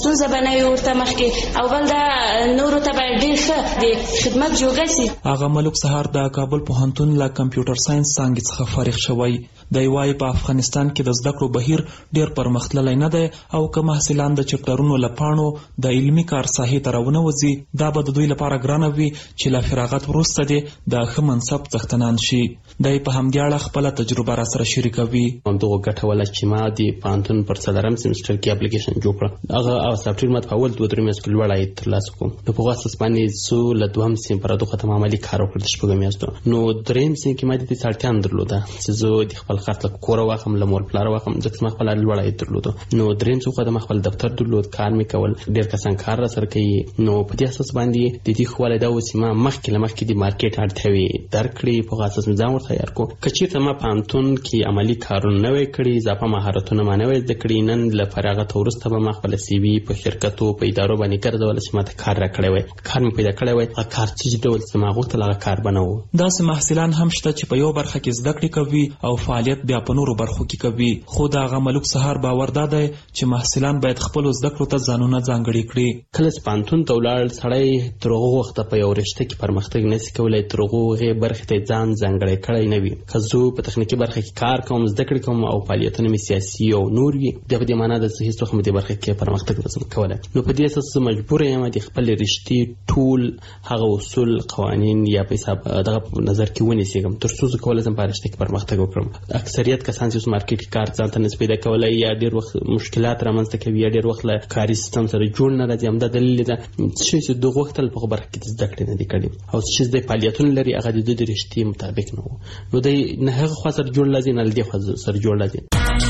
ستونزه به نه وي ورته مخکې، او بل دا نورو ته به ډېر ښه د خدمت جوګه سي. هغه ملک سهار د کابل پوهنتون له کمپیوټر ساينس څانګې څخه فارغ شوی. دی وايي په افغانستان کې د زده کړو بهیر ډېر پرمختللی نه دی او که محصلان د چپټرونو له پاڼو د علمي کار ساحې ته راونه وځي، دا به د دوی لپاره ګرانه وي چې له فراغت وروسته دې د ښه منصب څښتنان شي. دی په همدې اړه خپله تجربه راسره شریکوي. همدغه ګټوله چې ما د پوهنتون پر 4 سیمسټر کې اپلیکیشن جوړ کړ، هغه سافټویر ما په اول 2-3 میاشتو کې لوړ عاید ترلاسه کړم. په هغه اساس باندې زه له 2 سیم پر دغه ختم عملي کار وکړ د 6 میاشتو. نو 3 سیم کې ما د دې اړتیا هم درلوده چې زه د خپل خرڅ له کوره واخم، له مور پلار واخم، ځکه ما خپل لوړ عاید درلوده. نو 3 څو خدمت خپل دفتر درلود، کار مې کول، ډېر کسان کار را سره کوي. نو په دې اساس باندې د دې خواله دا و چې ما مخکې د مارکیټ اړتیاوې درکړې، په اساس مې ځان ورته تیار کړ. کچېرته ما پوهنتون کې عملي کارونه نه وای کړي، اضافه مهارتونه ما نه وای زده کړي، نن له فراغت وروسته به ما خپل سی وي په شرکتو په ادارو باندې ګرځول چې ما ته کار راکړی وای، کار مې پیدا کړی وای. هغه کار چې ډول چې ما غوښتل هغه کار به نه و. داسې محصلان هم شته چې په یو برخه کې زده کړې کوي او فعالیت بیا په نورو برخو کې کوي. خو د هغه ملک سهار باور دا دی چې محصلان باید خپلو زده کړو ته ځانونه ځانګړي کړي. کله چې پوهنتون ته ولاړ سړی تر هغه وخته په یو رشته کې پرمختګ نشي کولی، تر هغې برخې ته ځان ځانګړی کړی نه وي. که زه په تخنیکي برخه کې کار کوم، زده کړې کوم او فعالیتونه مې سیاسي او نور وي، دا په دې معنا ده چې هېڅ وخت مې دې برخه کې پرمختګ نشم کولی. نو په دې اساس زه مجبور یم د خپلې رشتې ټول هغه اصول، قوانین یا په حساب دغه په نظر کې ونیسم تر څو زه کولی شم په رشته کې پرمختګ وکړم. اکثریت کسان چې اوس مارکیټ کې کار ځان ته نشي پیدا کولی، یا ډېر وخت مشکلات رامنځته کوي، یا ډېر وخت له کاري سیستم سره جوړ نه راځي. همدا دلیل ده چې د غوښتل په برخه کې زده کړې نه دي کړي، او چې د فعالیتونو لري هغه د دوی د رشتې مطابق نه وو. نو دی نه هغه خوا سره جوړ لازم، نه دې خوا سره جوړ لازم.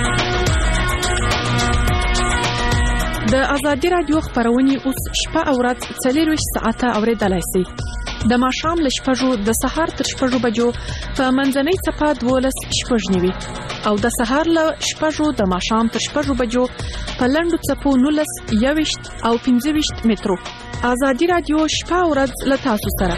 د ازادي رادیو خبرونه اوس شپه او ورځ 24 ساعته اوریدلای شئ. د ماښام له 6 د سهار تر 6 بجو په منځنۍ صفه 12:09 او د سهار له 6 د ماښام تر 6 بجو په لنډو صفو 19:21 او 15 مترو. ازادي رادیو شپه او ورځ له تاسو سره.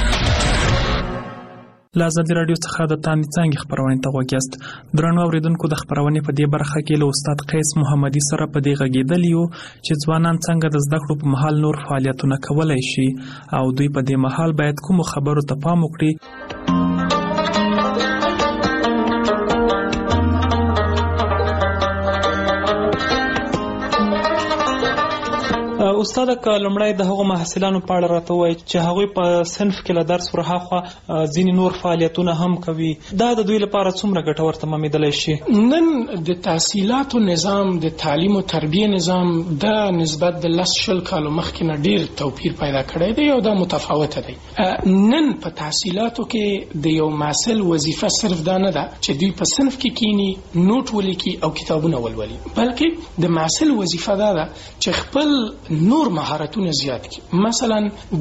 له ازادي رادیو څخه د تاندې څانګې خبرونه ته غوږ یاست. درنو اوریدونکو، د خبرونې په دې برخه کې له استاد قیس محمدي سره په دې غږېدلی یو چې ځوانان څنګه د زده کړو په مهال نور فعالیتونه کولی شي او دوی په دې مهال باید کومو خبرو ته پام وکړي. استاد، که لومړی د هغو محصلانو په اړه راته ووایي چې هغوی په صنف کې له درس ورهاخوا ځینې نور فعالیتونه هم کوي، دا د دوی لپاره څومره ګټور تمامېدلی شي؟ نن د تحصیلاتو نظام، د تعلیم او تربیه نظام د نسبت د 10 کالو مخکې نه ډېر توپیر پیدا کړی دی او دا متفاوته دی. نن په تحصیلاتو کې د یو محصل وظیفه صرف دا نه ده چې دوی په صنف کې کینی، نوٹ ولیکي او کتابونه ولولي، بلکې د محصل وظیفه دا ده چې خپل نور مهارتونه زیات کړي. مثلا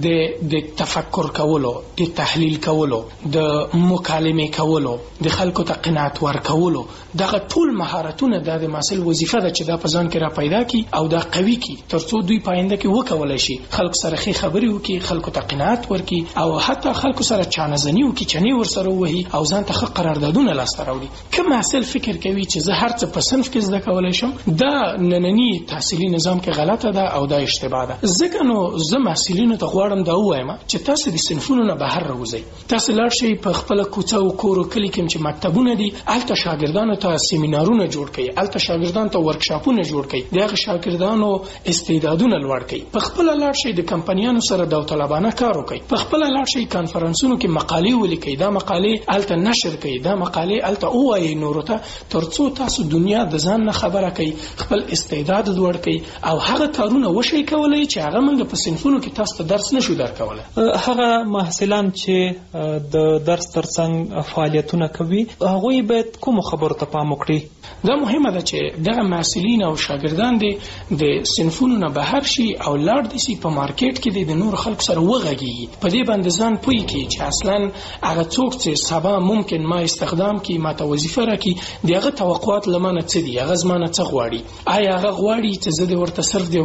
د تفکر کولو، د تحلیل کولو، د مکالمه کولو، د خلکو ته قناعت ورکولو، دغه ټول مهارتونه د محصل وظیفه ده چې دا په ځان کې را پیدا کړي او دا قوي کړي ترڅو دوی پاینده کې وکولای شي خلکو سره ښه خبرې وکړي، خلکو ته قناعت ورکړي او حتی خلکو سره چانه‌زني وکړي، چنې ورسره ووهي او ځان ته ښه قراردادونه لاسته راوړي. که محصل فکر کوي چې زه هر څه په صنف کې زده کولی شم، دا نننی تحصیلي نظام کې غلطه ده او دا اشتباه ده. ځکه نو زه محصلینو ته غواړم دا ووایم چې تاسو د صنفونو نه بهر راوځئ، تاسو لاړ شئ په خپله کوڅه او کور او کلي کې چې مکتبونه دي، هلته شاګردانو ته سیمینارونه جوړ کړئ، هلته شاګردانو ته ورکشاپونه جوړ کړئ، د هغه شاګردانو استعدادونه لوړ کړئ. په خپله لاړ شئ د کمپنیانو سره داوطلبانه کار وکړئ، په خپله لاړ شئ کانفرنسونو کې مقالې ولیکئ، دا مقالې هلته نشر کړئ، دا مقالې هلته ووایئ نورو ته، ترڅو تاسو دنیا د ځان نه خبره کړئ، خپل استعداد لوړ کړئ او هغه کارونه وشئ کولی چې هغه موږ په صنفونو کې تاسو ته درس نشو درکولی. هغه محصلان چې د درس ترڅنګ فعالیتونه کوي، هغوی باید کومو خبرو ته پام وکړي؟ دا مهمه ده چې دغه محصلین او شاګردان د صنفونو نه بهر شي او لاړ دي سي په مارکیټ کې د نور خلکو سره وغږیږي، په دې باندې ځان پوي کړي چې اصلا هغه څوک چې سبا ممکن ما استخدام کړي، ما ته وظیفه راکړي، دغه توقعات لمنه څه دي، هغه زمانه څه غواړي، آیا هغه غواړي چې زه د ورته صرف د کمپیوټر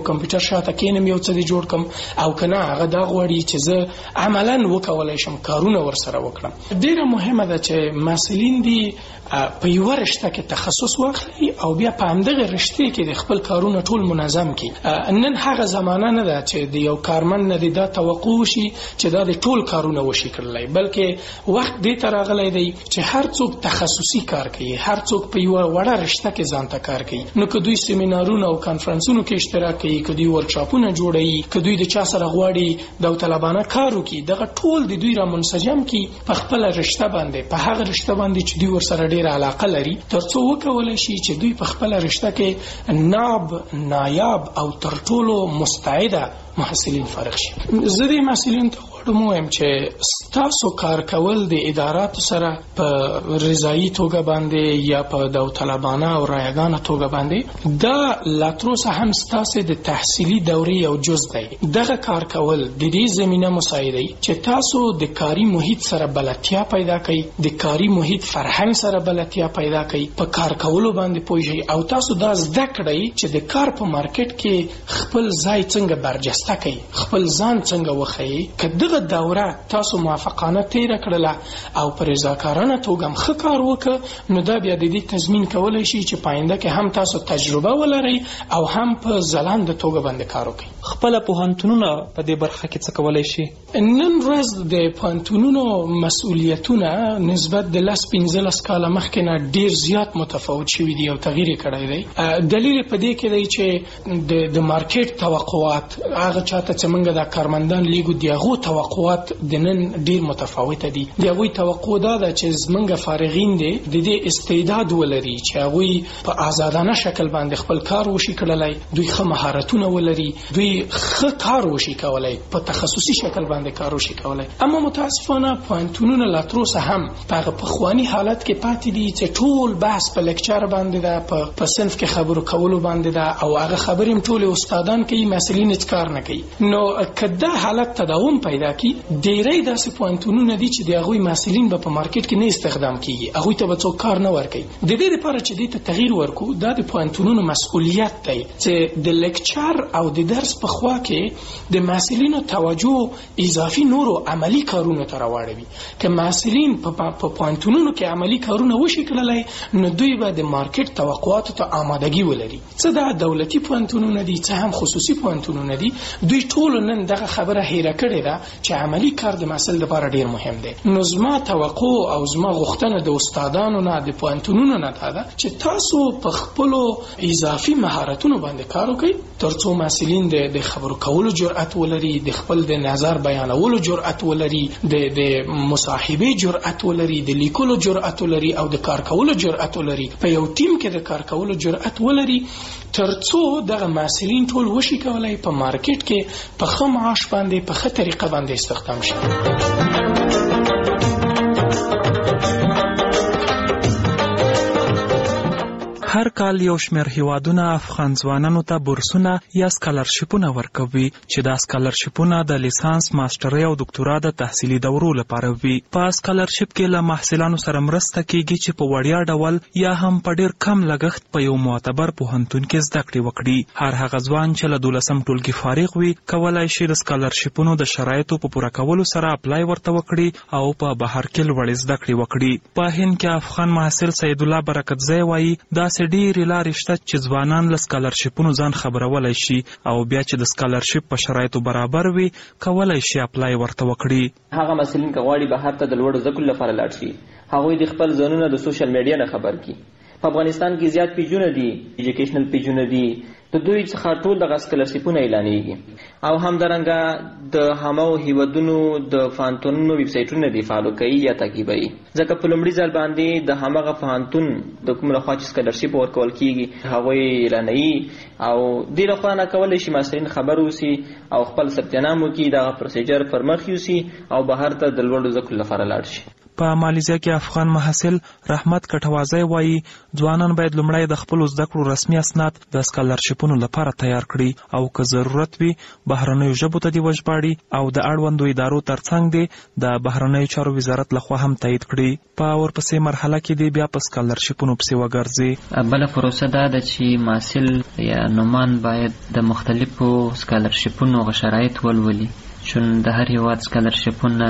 شاته کینم یو څه جوړ کم او کنه هغه دا غواړي چې زه عملاً وکولای شم کارونه ورسره وکړم. ډیره مهمه ده چې مسؤلین دي په یو رشته کې تخصص واخلي او بیا په همدغه رشته کې د خپل کارونه ټول منظم کړي. نن هغه زمانہ نه ده چې د یو کارمن نه دا توقع وشي چې دا د ټول کارونه وشي کړلای، بلکې وخت دې ته راغلی دی چې هر څوک تخصصي کار کوي، هر څوک په یو وړه رشته کې ځان ته کار کوي. نو که دوی سیمینارونه او کانفرنسونو کې اشتراک کوي، که دوی ورکشاپونه جوړوي، که دوی د چا سره غواړي داوطلبانه کار وکړي، دغه ټول د دوی را منسجم کړي په خپل رشته باندې، په هغه رشته باندې چې دوی ورسره ډېره علاقه لري، ترڅو وکولای شي چې دوی په خپل رشته کې نایاب او تر ټولو مستعده محصلین فارغ شي. زه دې محصلین ته غواړم ووایم چې ستاسو کار کول د اداراتو سره په رضایي توګه باندې یا په داوطلبانه او رایګانه توګه باندې دا لا تر اوسه هم ستاسو د تحصیلي دورې یو جز دی. دغه کار کول د دې زمینه مساعدوي چې تاسو د کاري محیط سره بلدتیا پیدا کړئ، د کاري محیط فرهنګ سره بلدتیا پیدا کړئ، په کار کولو باندې پوه شئ او تاسو دا زده کړئ چې د کار په مارکیټ کې خپل ځای څنګه برجسته کړئ، خپل ځان څنګه وښیئ. که دغه دوره تاسو موافقانه تیره کړله او په رضاکارانه توګه هم ښه کار وکړه، نو دا بیا د دې تضمین کولی شي چې په آینده کې هم تاسو تجربه ولرئ او هم په ځلانده توګه باندې کار وکړئ. خپله پوهنتونونه په دې برخه کې څه کولی شي؟ نن ورځ د پوهنتونونو مسؤلیتونه نسبت د 15 کاله مخکې نه ډیر زیات متفاوت شوي دي او تغییر یې کړی دی. دلیل په دې کې دی چې د مارکیټ توقعات هغه چاته چې موږ د کارمندان لیګو د هغو توقعات د نن ډیر متفاوته دي. د هغوی توقع دا ده چې زموږ فارغین دي د دې استعداد ولري چې هغوی په آزادانه شکل باندې خپل کار وشي کړلی، دوی ښه مهارتونه ولري، دوی ښه کار وشي کولی، په تخصصي شکل باندې کار وشي کولی. اما متاسفانه پوهنتونونه لا تر اوسه هم په هغه پخواني حالت کې پاتې دي چې ټول بحث په لیکچر باندې ده، په صنف کې خبرو کولو باندې ده او هغه خبرې هم ټولې استادان کوي، مسؤلین هیڅ کار نه کوي. نو که دا حالت تداوم پیدا کړي، ډېری داسې پوهنتونونه دي چې د هغوی مسؤلین به په مارکیټ کې نه استخدام کېږي، هغوی ته به څوک کار نه ورکوي. د دې لپاره چې دې ته تغییر ورکړو، دا د پوهنتونونو مسؤلیت دی چې د لیکچر او د درس په خوا کې د مسؤلینو توجه اضافي نورو عملی کارونو ته راواړوي. که مسؤلین په پوهنتونونو کې عملی کارونه وشي کړلی، نو دوی به د مارکیټ توقعاتو ته آمادګي ولري. څه دا دولتي پوهنتونونه دي، څه هم خصوصي پوهنتونونه دي، دوی ټول نن دغه خبره هیره کړې ده چې عملی کار د محصل لپاره ډیر مهم دی. نو زما توقع او زما غوښتنه د استادانو نه، د پوهنتونونو نه دا ده چې تاسو په خپلو اضافي مهارتونو باندې کار وکړئ، ترڅو مسؤلین د خبرو کولو جرأت ولري، د خپل د نظر بیانولو جرأت ولري، د مصاحبې جرأت ولري، د لیکلو جرأت ولري او د کار کولو جرأت ولري، په یو ټیم کې د کار کولو جرأت ولري، ترڅو دغه مسؤلین ټول وشي کولای په مارکیټ کې په ښه معاش باندې په ښه طریقه باندې استخدام شي. هر کال یو شمېر هیوادونه افغان ځوانانو ته بورسونه یا سکالرشیپونه ورکوي چې دا سکالرشیپونه د لیسانس، ماسترۍ او دکتورا د تحصیلي دورو لپاره وي. په سکالرشیپ کې له محصلانو سره مرسته کیږي چې په وړیا ډول یا هم په ډیر کم لګښت په یو معتبر پوهنتون کې زده کړې وکړي. هر هغه ځوان چې له 12م ټولګي فارغ وي کولای شي د سکالرشیپونو د شرایطو په پوره کولو سره اپلای ورته وکړي او په بهر کې لوړې زده کړې وکړي. په هند کې افغان محصل سید الله برکتزی وایي داسې ډېرې لارې شته چې ځوانان له سکالرشیپونو ځان خبرولی شي او بیا چې د سکالرشیپ په شرایطو برابر وي کولای شي اپلای ورته وکړي. هغه محصلین که غواړي بهر ته د لوړو زده کړو لپاره لاړ شي، هغوی د خپل ځانونه د سوشل میډیا نه خبر کړي. په افغانستان کې زیات پیجونه دي، ایجوکیشنل پیجونه دي، د دوی څخه ټول دغه سکالرشیپونه اعلانېږي او همدارنګه د هماغو هیوادونو د پوهنتونونو ویب سایټونه دي فالو کوي یا تعقیبوي، ځکه په لومړي ځل باندې د هماغه پوهنتون د کوم لخوا چې سکالرشیپ ورکول کېږي هغوی اعلانوي او دې لخوا نه کولی شي محصلین خبر اوسي او خپل ثبت نام وکړي، دغه پروسیجر پر مخ یوسي او بهر ته د لوړو زده کړو لپاره لاړ شي. په مالیزیا کې افغان محصل رحمت کټوازی وایي ځوانان باید لومړی د خپلو زده کړو رسمي اسناد د سکالرشیپونو لپاره تیار کړي او که ضرورت وي بهرنیو ژبو ته دې وژباړي او د اړوندو ادارو ترڅنګ دې د بهرنیو چارو وزارت لخوا هم تایید کړي. په ورپسې مرحله کې دې بیا په سکالرشیپونو پسې وګرځي. بله پروسه دا ده چې محصل یا نومان باید د مختلفو سکالرشیپونو شرایط ولولي، چون د هر هیواد سکالرشیپونه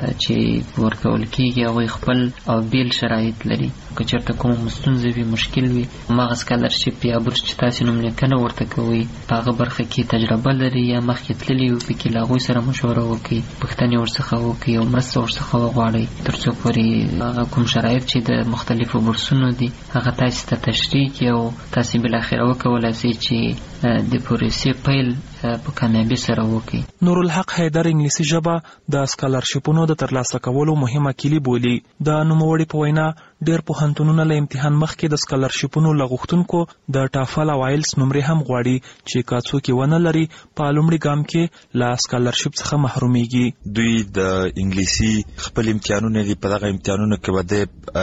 چې ورکول کېږي هغوی خپل او بیل شرایط لري. که چېرته کومه ستونزه وي، مشکل وي، هماغه سکالرشیپ یا بورس چې تاسې نوملیکنه ورته کوئ په هغه برخه کې تجربه لري یا مخکې تللي وي، پکې له هغوی سره مشوره وکړئ، پوښتنې ورڅخه وکړئ او مرسته ورڅخه وغواړئ تر څو پورې هغه کوم شرایط چې د مختلفو بورسونو دي هغه تاسې ته تشریح کړي او تاسې بالاخره وکولی شئ چې د پروسې پیل په کامیابی سره وکړي. نورالحق حیدر انګلیسي ژبه د سکالرشیپونو د ترلاسه کولو مهمه کلي بولي. د نوموړي په وینا ډېر پوهنتونونه له امتحان مخکې د سکالرشیپونو له غوښتونکو د ټافل او آیلس نمرې هم غواړي چې که څوک یې ونه لري په لومړي ګام کې له سکالرشیپ څخه محرومیږي. دوی د انګلیسي خپل امتحانونه دي، په دغه امتحانونو کې به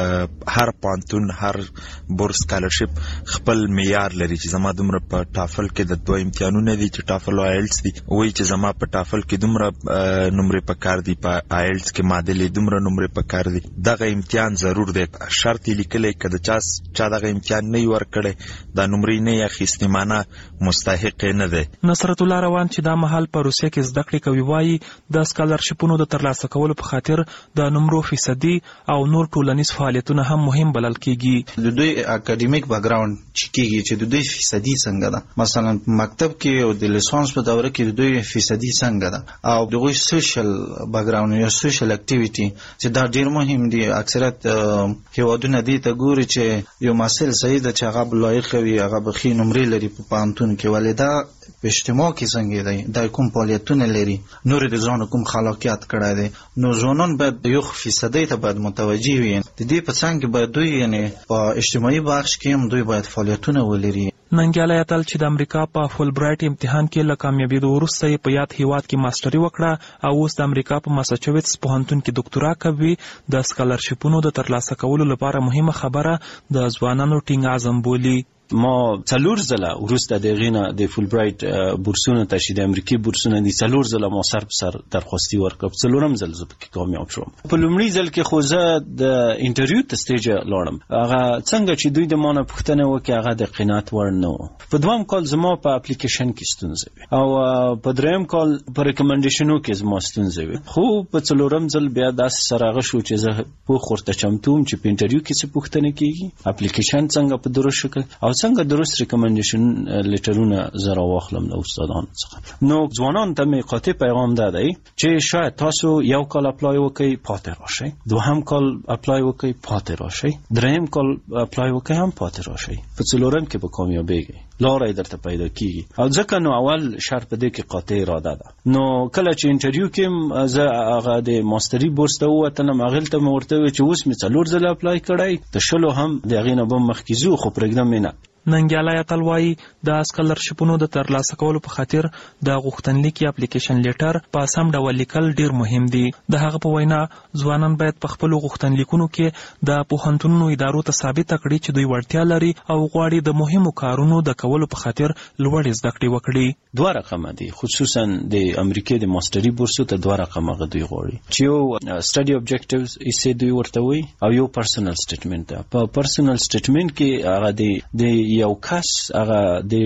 د هر پوهنتون هر بورس سکالرشیپ خپل معیار لري چې زما دومره په ټافل کې د دوه امتحانونه دي چې ټافل او آیلس دي، وایي چې زما په ټافل کې دومره نمرې پکار دي، په آیلس کې معادلې دومره نمرې پکار دي. دغه امتحان ضرور دی، شرط یې لیکلی که د چا دغه امتحان نه یې ورکړی دا نمرې نه یې اخیستې معنه مستحق یې نه دی. نصرت الله روان چې دا مهال په روسیه کې زده کړې کوي وایي د سکالرشیپونو د ترلاسه کولو په خاطر د نمرو فیصدي او نور ټولنیز فعالیتونه هم مهم بلل کېږي. د دوی اکاډمیک بیکګراوند چې کېږي چې د دوی فیصدي څنګه ده، مثلا مکتب کې او د لیسانس په دوره کې د دوی فیصدي څنګه ده، او دغوی سوشل بیکګراوند یا سوشل اکټیویټي چې دا ډېر مهم دي. اکثریت هیوادونه دې ته ګوري چې یو محصل صحیح ده چې هغه لایق وي، هغه به ښې نمرې لري په پوهنتون کې، ولې دا په اجتماع کې څنګه دی، دا کوم فعالیتونه لري، نور د ځان کوم خلاقیت کړی دی. نو ځوانان باید یو فیصدي ته باید متوجه وي. د دې په څنګ کې باید دوی یعنی په اجتماعي بخش کې هم دوی باید فعالیتونه ولري. ننګیالی اتل چې د امریکا په فول برایټ امتحان کې له کامیابېدو وروسته یې په یاد هیواد کې ماسټري وکړه او اوس د امریکا په ماساچوټس پوهنتون کې دکتورا کوي. د سکالرشیپونو د ترلاسه کولو لپاره مهمه خبره د ځوانانو ټینګ عزم بولي. ما 4 ځله وروسته د غینه د فول برایټ بورسونه ته چې د امریکای بورسونه دي 4 ځله ما سر په سر درخواستي ورکړم، 4م ځل زه پکې کامیاب شوم. په لومړي ځل کې خو زه د انټرویو ته سټیج لاړم، هغه څنګه چې دوی د مانه پوښتنه وکړه هغه د قناعت وړ نه و. په دویم کال زما په اپلیکیشن کې ستونزه وي او په دریم کال په ریکمنډیشنو کې زما ستونزه وي، خو په 4م ځل بیا داسې سره غشو چې زه پوښ ورته چمتوم چې په انټرویو کې څه پوښتنه کیږي، اپلیکیشن څنګه په درست شکل او څنګه درست ریکمنډیشن لیټرونه زره واخلم له استادانو څخه. نو ځوانان ته مې قاطع پیغام ده دی چې شاید تاسو یو کال اپلای وکړئ پاتې راشئ، دوهم کال اپلای وکړئ پاتې راشئ، دریم کال اپلای وکړئ هم پاتې راشئ، په 4م کې به کامیابیږئ، لاره درته پیدا کیږي. او ځکه نو اول شرط دې کې قاطع اراده ده. نو کله چې انټرویو کې زه هغه د ماستري بورس ته ووتلم، هغه ته مې ورته وویل چې اوس مې 4 ځله اپلای کړی، د 20 هم د هغې نه به مخکې ځو، خو پرېږدم یې نه. ننګیالی اتل وایي د سکالرشیپونو د ترلاسه کولو په خاطر د غوښتنلیک یا اپلیکیشن لیټر په سم ډول لیکل ډیر مهم دي. د هغه په وینا ځوانان باید په خپلو غوښتنلیکونو کې د پوهنتونونو ادارو ته ثابته کړي چې دوی وړتیا لري او غواړي د مهمو کارونو د کولو په خاطر لوړې زده کړې وکړي. 2 رقمه دي، خصوصا د امریکای د ماستري بورسو ته 2 رقمه دوی غواړي چې یو سټډي اوبجیکټیوز یې دوی ورته وي او یو پرسنل سټیټمنټ ده. په پرسنل سټیټمنټ کې هغه د یو کس هغه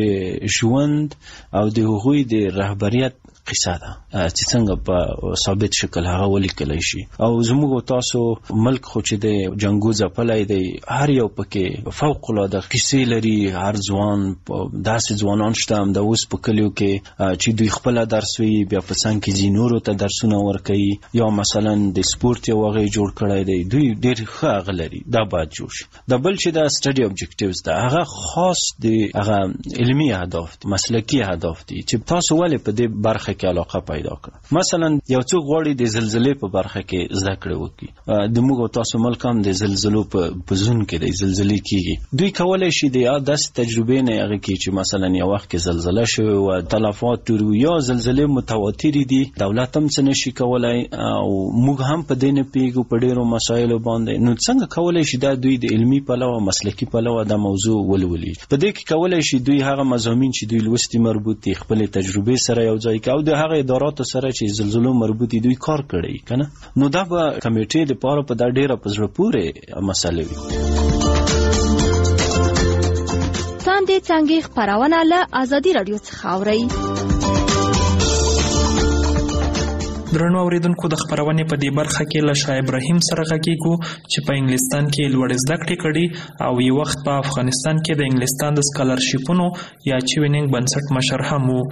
د ژوند او د هغوی د رهبریت قصه ده چې څنګه په ثابت شکل هغه ولیکلی شي. او زموږ تاسو ملک خو چې د جنګو ځپلی دی، هر یو پکې فوق العاده قصې لري. هر ځوان داسې ځوانان شته هم د اوس په کلیو کې چې دوی خپله درس وي، بیا په څنګ کې ځي نورو ته درسونه ورکوي، یا مثلا د سپورت یو هغه جوړ کړی دی، دوی ډېر ښه هغه لري، دا باید جوړ شي. د بل چې دا سټډي اوبجیکټیوز ده هغه خاص د هغه علمي اهداف دي، مسلکي اهداف دي چې تاسو ولې په دې برخه برخه کې علاقه پیدا کړه. مثلا یو څوک غواړي د زلزلې په برخه کې زده کړه وکړي، د موږ تاسو ملک هم د زلزلو په زون کې د زلزلې کیږي، دوی کولای شي د داس تجربه نه هغه کې چې مثلا یو وخت کې زلزلہ شوه او تلفات یا زلزلې متواتر دي، دولت هم څه نشي کولای او موږ هم په دې نه پیګو په ډیرو مسایلو باندې. نو څنګه کولای شي دا دوی د علمي پلوه مسلکی پلوه دا موضوع ولولي؟ په دې کې کولای شي دوی هغه مضامین چې دوی لوستي مربوط دي خپل تجربه سره یو ځای کوي او د هغه اداراتو سره چې زلزلو مربوط دي دوی کار کړي کنه. نو دا به کمیټې د پاره په دا ډیره پزړه پورې مسله وي. تاندې څنګه خبرونه له ازادي رادیو څخه اوري. درنو اوریدونکو د خبرونې په دې برخه کې له شاه ابراهیم سره غږیږو چې په انګلستان کې لوړ زده کړې کړي او یو وخت په افغانستان کې د انګلستان د سکالرشیپونو یا چوینینګ بنسټ مشر هم وو.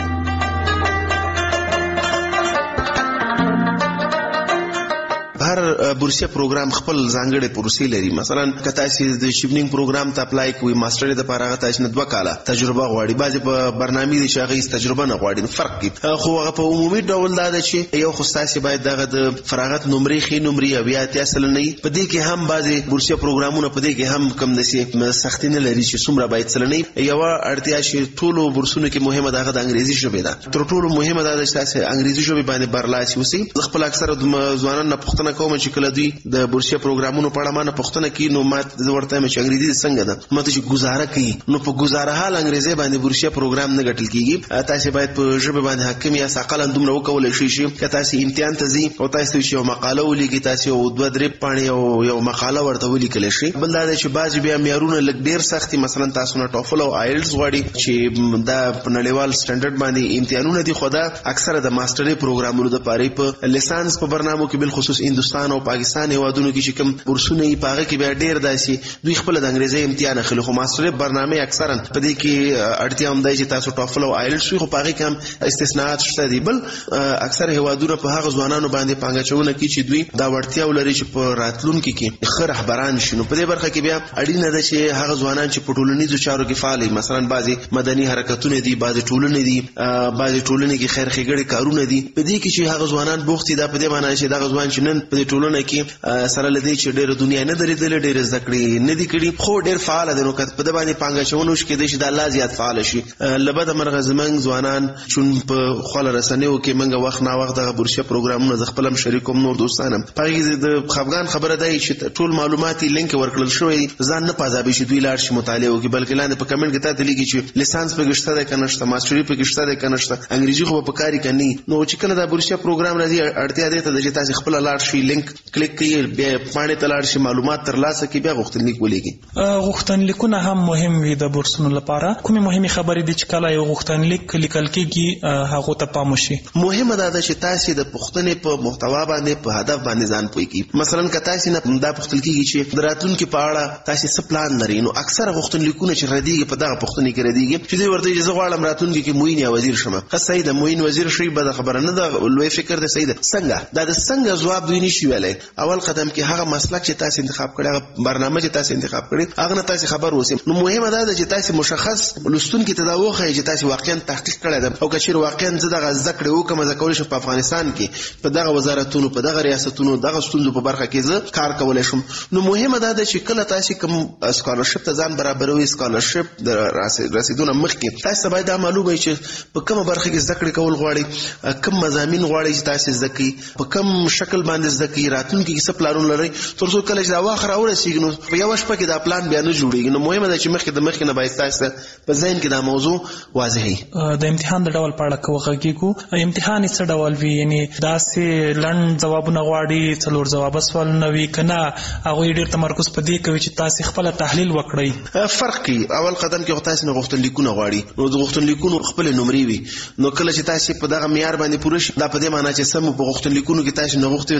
هر بورسیه پروګرام خپل ځانګړي پروسې لري. مثلا که تاسو د شیپنینګ پروګرام ته اپلای کوئ، ماستر د لپاره تاسو نه 2 کاله تجربه غواړي، بعضې په برنامې دي چې هغه تجربه نه غواړي، فرق کوي. خو هغه په عمومي ډول دا ده چې یو خو تاسو باید دغه د فراغت نمرې ښې نمرې او یا تاسو نه په دې کې هم بعضې بورسیه پروګرامونه په دې کې هم کم داسې سختي نه لري چې څومره باید سلنۍ. یو اړتیا چې ټولو بورسونو کې مهمه ده هغه د انګریزي ژبې ده. تر ټولو مهمه ده چې تاسو انګریزي ژبې باندې برلاسي اوسئ. زه خپل اکثره ځوانان نه پوښتنه کوم چې کله دوی د بورسیه پروګرامونو په اړه ما نه پوښتنه کوي، نو ما ورته وایم چې انګریزي څنګه ده، ما ته چې گزاره کوي، نو په گزاره حال انګریزي باندې بورسیه پروګرام نه ګټل کیږي. تاسو باید په ژبه باندې حاکم یا ثقل دومره وکولای شئ چې تاسو امتحان ته ځئ او تاسو یو مقاله ولیکئ، تاسو 2-3 پاڼې یو مقاله ورته ولیکلی شئ. بل دا چې بعضې بیا معیارونه لږ ډېر سخت دي، مثلا تاسو نه ټوفل او آیلټس غواړي چې دا په نړیوال سټنډرډ باندې امتحانونه دي، خو دا اکثره د ماسترۍ پروګرامونو دپاره په لیسانس په برنامو کې بالخصوص هندوستان او پاکستان هیوادونو کې چې کوم بورسونه یې په هغه کې بیا ډېر داسې دوی خپله د انګریزۍ امتحان اخلي. خو ماسترۍ برنامې اکثرا په دې کې اړتیا هم دی چې تاسو ټوفل او آیلټس وي، خو په هغې کې هم استثناءات شته دي. بل اکثر هیوادونه په هغه ځوانانو باندې پانګه اچونه کوي چې دوی دا وړتیا ولري چې په راتلونکي کې ښه رهبران شي. نو په دې برخه کې بیا اړینه ده چې هغه ځوانان چې په ټولنیزو چارو کې فعال وي، مثلا بعضې مدني حرکتونه دي، بعضې ټولنې دي، بعضې ټولنې کې خیر ښېګړې کارونه دي. په دې کې چې هغه ځوانان بوخت دي، دا په دې معنی چې دغه ځوان چې نن په دې ټولنه کې سره له دې چې ډېره دنیا نه درېدلې، ډېرې زده کړې نه دي کړي، خو ډېر فعاله دی. نو که په ده باندې پانګه اچونه وشي کېدای شي دا لا زیات فعاله شي. له بده مرغه زموږ ځوانان چون په خپله رسنیو کې موږ وخت ناوخت دغه بورسیه پروګرامونه زه خپل هم شریک وم، نور دوستان هم په هغې کې د خفګان خبره دا چې ټول معلومات یې لینک ورکړل شوی، ځان نه پازابي چې دوی لاړ شي مطالعه وکړي، بلکې لاندې په کمنټ کې تا ته لیکي چې لیسانس پکې شته دی که نه شته، ماسټري پکې شته دی که نه شته، انګریزي خو به په کار یې که نه. نو چې کله دا بورسیه پروګرام راځي اړتیا دې ته ده چې تاسې خپله لاړ شئ، لینک کلیک کړئ، بیا پاڼې ته لاړ شئ، معلومات ترلاسه کړئ، بیا غوښتنلیک ولیکئ. غوښتنلیکونه هم مهم وي د بورسونو لپاره. کومې مهمې خبرې دي چې کله یو غوښتنلیک لیکل کېږي هغو ته پام وشي؟ مهمه دا ده چې تاسې د پوښتنې په محتوا باندې په هدف باندې ځان پوه کړئ. مثلا که تاسې نه دا پوښتل کېږي چې د راتلونکي په اړه تاسې څه پلان لرئ، نو اکثره غوښتنلیکونه چې ردېږي په دغه پوښتنې کې ردېږي چې دوی ورته وایي چې زه غواړم راتلونکي کې معین یا وزیر شم. ښه صحیح ده، معین وزیر شئ، بده خبره نه ده، لوی فکر ده، صحیح ده. څنګه دا د څنګه ځواب دوی نشي ویلی. اول قدم کې هغه مسلک چې تاسې انتخاب کړی، هغه برنامه چې تاسې انتخاب کړی، هغه نه تاسې خبر اوسئ. نو مهمه دا ده چې تاسې مشخص لوستونکي ته دا وښایئ چې تاسې واقعا تحقیق کړی ده، او که چېرې واقعا زه دغه زده کړې وکړم، زه کولی شم په افغانستان کې په دغه وزارتونو، په دغه ریاستونو، دغه ستونزو په برخه کې زه کار کولی شم. نو مهمه دا ده چې کله تاسې کوم سکالرشپ ته ځان برابروئ، سکالرشپ د رسېدو نه مخکې تاسې ته باید دا معلوم وي چې په کومه برخه کې زده کړې کول غواړئ، کوم مضامین غواړئ چې تاسې زده کړئ، په کوم شکل باندې زده کړئ، راتلونکي کې څه پلانونه لرئ، تر څو کله چې دا وخت راورسېږي نو په یوه شپه کې دا پلان بیا نه جوړېږي. نو مهمه ده چې مخکې نه باید تاسې په ذهن کې دا موضوع واضح وي. د امتحان د ډول په اړه که وغږېږو، امتحان یې څه ډول وي؟ یعنې داسې لنډ ځوابونه غواړي، 4 ځوابه سوالونه وي، که نه هغوی ډېر تمرکز په دې کوي چې تاسې خپله تحلیل وکړئ؟ فرق کوي. اول قدم کې خو تاسې نه غوښتنلیکونه غواړي، نو د غوښتنلیکونو خپلې نمرې وي. نو کله چې تاسې په دغه معیار باندې پوره شي، دا په دې معنی چې سم په غوښتنلیکونو کې تاسې نه غوښتي د هغې پوښتنې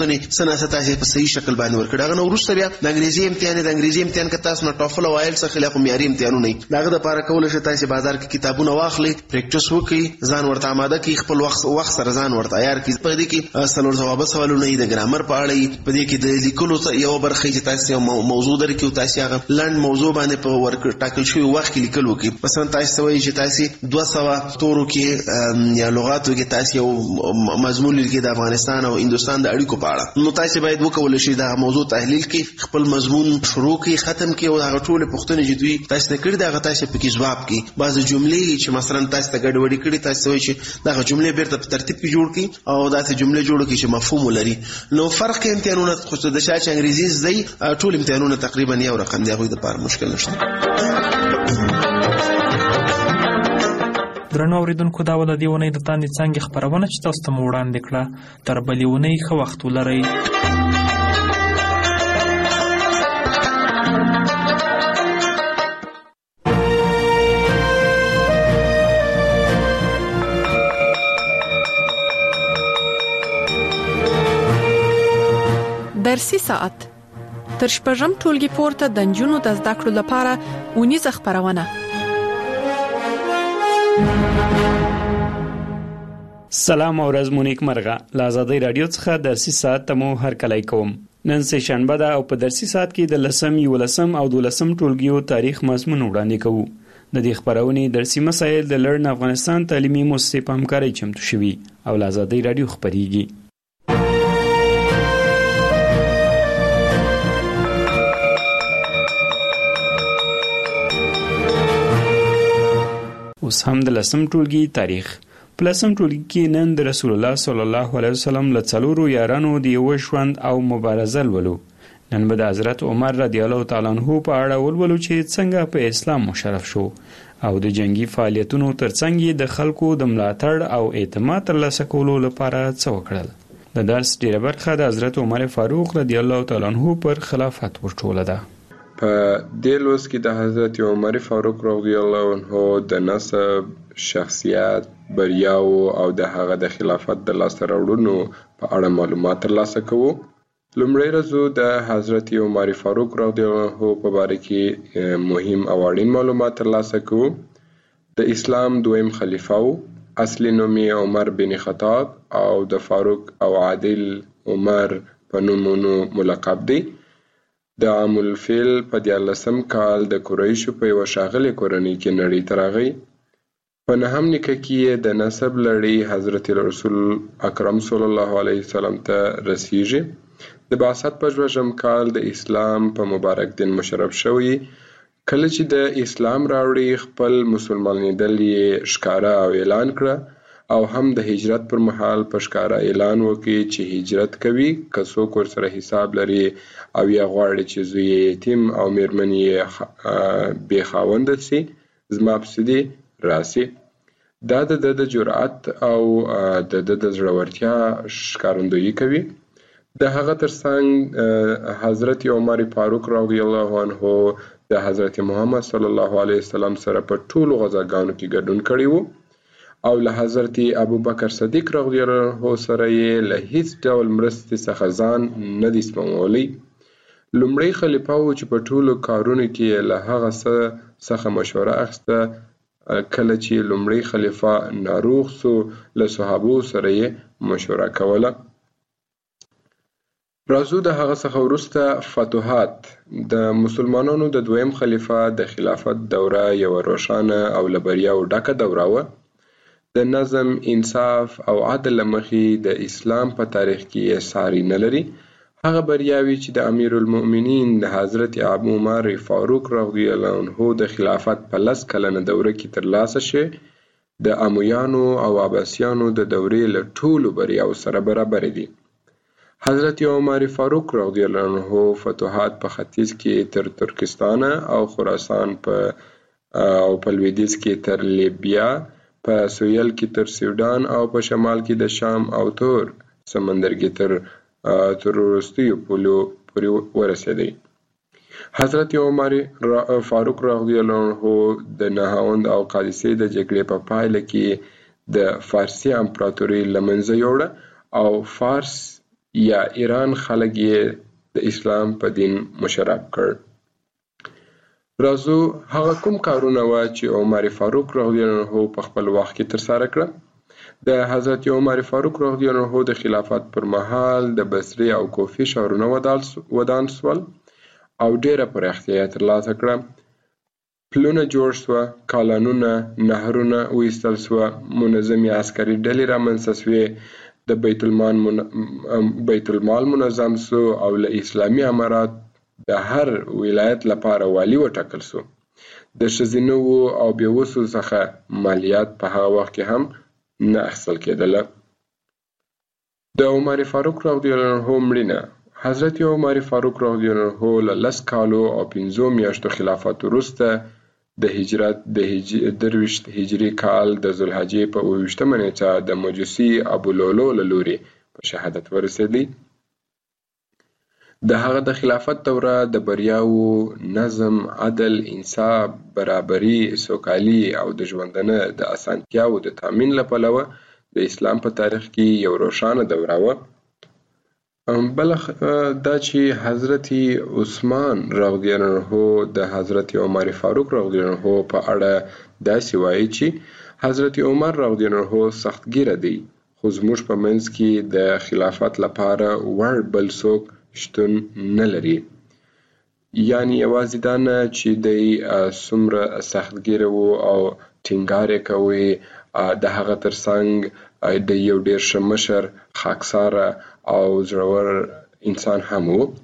پوښتنې سناسه تاسو په صحیح شکل باندې ورکړه. هغه نو وروسته بیا د انګریزي امتحان که تاسو نه ټافل او آیل څخه خلاف معیاري امتحانونه نه داغه د پاره کول شي. تاسو بازار کې کتابونه واخلئ، پریکټیس وکړئ، ځان ورته آماده کړئ، خپل وخت سره ځان ورته عیار کړئ. په دې کې څلور ځواب سوالونه د ګرامر په اړه، په دې کې د لیکلو یو برخه چې تاسو موضوع درکې او تاسو هغه لنډ موضوع باندې په ورکړ ټاکل شوی وخت کې لیکل وکړئ. مثلا تاسو وایي چې تاسو 200 تورو کې یا لغاتو کې تاسو یو مضمون لیکئ د افغانستان او هندوستان د اړیکو په اړه، نو تاسو باید وکولای شئ دا موضوع تحلیل کړئ، خپل مضمون شروع کړئ، ختم کړئ او هغه ټول پوښتنې چې دوی تاسو ته کړي دا تاسو پکې جواب کړئ. بعض جملې چې مثلا تاسو ته ګډوډي کړي، تاسو وایي چې دا جملې بیرته په ترتیب کې جوړ کړئ او دا جملې جوړ کړئ چې مفهوم ولري. نو فرق کې امتحانونه خو د شاشه انګریزي زده ټول امتحانونه تقریبا یو رقم دی، هغه د پاره مشکل نشته. درنو اوریدونکو، دا ول د ونې د تاندې څنګه خبرونه چې تاسو ته وړاندې کړه. تر بلې ونې ښه وخت ولرئ. درسي ساعت تر شپږم ټولګي پورته د نجونو د زده کړو لپاره ونیزه خبرونه. سلام او ورځ مو نیکمرغه. له آزادۍ رادیو څخه درسي ساعت ته مو هرکلی کوم. نن سه شنبه ده او په درسي ساعت کې د 10 11 او 12 ټولګیو تاریخ مضمون وړاندې کوو. د دې خبرونې درسي مسایل د لرن افغانستان تعلیمي مؤسسې په همکارۍ چمتو شوي او له آزادۍ رادیو خبريږي. اوس هم د 10 ټولګي تاریخ. په 10 ټولګي کې نن د رسول الله صلی الله علیه وسلم له څلورو یارانو د یو ژوند او مبارزه ولولو. نن به د حضرت عمر رضی الله تعالی عنہ په اړه ولولو چې څنګه په اسلام مشرف شو او د جنگي فعالیتونو ترڅنګ د خلکو د ملاتړ او اعتماد ترلاسه کولو لپاره څه وکړل. د درس ډیره برخه د حضرت عمر فاروق رضی الله تعالی عنہ پر خلافت ورټوله ده. په دې لوست کې د حضرت عمر فاروق رضی الله عنه د نسب، شخصیت، بریاو او د هغه د خلافت د لاسته راوړنو په اړه معلومات ترلاسه کوو. لومړی رزو د حضرت عمر فاروق رضی الله عنه په باره کې مهم او اړین معلومات ترلاسه کوو. د اسلام دویم خلیفه و، اصلي نوم یې عمر بن خطاب او د فاروق او عادل عمر په نومونو ملقب دی. د عام الفیل په 14 کال د قریشو په یو شاغلي کورنۍ کې نړۍ ته راغی. په نهم نیکه کې د نسب لړۍ حضرت رسول اکرم صلی الله علیه وسلم ته رسیږي. د بعثت په 14 کال د اسلام په مبارک دین مشرف شوی. کله چې د اسلام راوړي خپل مسلمانېدل یې ښکاره او اعلان کړه او هم د هجرت پر مهال په ښکاره اعلان وکړي چې هجرت کوي، که څوک ورسره حساب لري او یا غواړي چې زوی یې یتیم او میرمن یې بې خاونده سي، زما پسې دې راسي. دا د جرأت او د زړورتیا ښکارندویي کوي. د هغه ترڅنګ حضرت عمر فاروق رضی الله عنه د حضرت محمد صلی الله علیه وسلم سره په ټولو غزاګانو کې ګډون کړی وو او له حضرت ابوبکر صدیق رضی الله عنه سره یې له هیڅ ډول مرستې څخه ځان نه دی سپمولی. لومړی خلیفه و چې په ټولو کارونو کې له هغه څخه مشوره اخیسته. کله چې لومړی خلیفه ناروغ سو، له صحابو سره یې مشوره کوله. راځو د هغه څخه وروسته فتوحات. د مسلمانانو د دویم خلیفه د خلافت دوره یو روښانه او له بریاوو ډکه دوره وه. د نظم، انصاف او عدل له مخې د اسلام په تاریخ کې یې ساری نه لري. هغه بریاوي چې د امیر المؤمنین د حضرت ابو عمر فاروق رضی الله عنه د خلافت په 10 کلنه دوره کې ترلاسه شوې د امویانو او عباسیانو د دورې له ټولو بریاوو سره برابر دي. حضرت عمر فاروق رضی الله عنه فتوحات په ختیځ کې تر ترکستان او خراسان او په لویدیځ کې تر لیبیا، په سویل کې تر سوډان او په شمال کې د شام او تور سمندر کې تر وروستیو پولو پورې ورسېدی. حضرت عمر فاروق رضی الله عنه د نهاوند او قادسیې د جګړې په پایله کې د فارسي امپراتورۍ له منځه یوړه او فارس یا ایران خلک یې د اسلام په دین مشرف کړ. راځو هغه کوم کارونه وه چې عمر فاروق رضی الله عنه په خپل وخت کې ترسره کړه. د حضرت عمر فاروق رضی الله عنه د خلافت پر مهال د بصرې او کوفې ښارونه ودان سول او ډیره پراختیا ترلاسه کړه. پلونه جوړ سوه، کالانونه، نهرونه وایستل سوه، منظمې عسکري ډلې رامنځته سوې، د بیت المال منظم سو او له اسلامي امارات د هر ولایت لپاره والی وټاکل سو. د ښځینه او بېوسو څخه مالیات په هغه وخت کې هم نه اخیستل کېدله. د عمر فاروق رضی الله عنه مړینه. حضرت عمر فاروق رضی الله عنه له 10 کالو او 5 میاشتو خلافت وروسته د هجرت د 23 هجري کال د ذوالحجې په 28مه نیټه د مجوسي ابولولو له لوري په شهادت ورسېدی. د هغه د خلافت دوره د بریاوو، نظم، عدل، انصاف، برابري، سوکالي او د ژوندانه د اسانتیاوو د تامین له پلوه د اسلام په تاریخ کې یو روښانه دوره وه. بله دا چې حضرت عثمان رضی الله عنه د حضرت عمر فاروق رضی الله عنه په اړه داسې وایي چې حضرت عمر رضی الله عنه سختګیره دی، خو زموږ په منځ کې د خلافت لپاره وړ بل څوک شتون نه لري. یعنی یوازې دا نه چې دی څومره سختګیره و او ټینګار یې کوي، د هغه ترڅنګ د یو ډېر ښه مشر، خاکساره او زړور انسان هم و.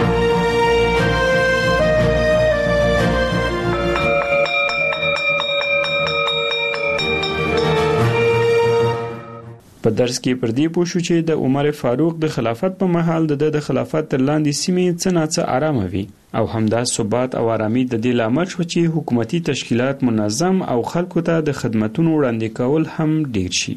په درس کې پر دې پوه شو چې د عمر فاروق د خلافت په مهال د خلافت تر لاندې سیمې څه ناڅه آرامه وي او همدا ثبات او آرامي د دې لامل شو چې حکومتي تشکیلات منظم او خلکو ته د خدمتونو وړاندې کول هم ډیر شي.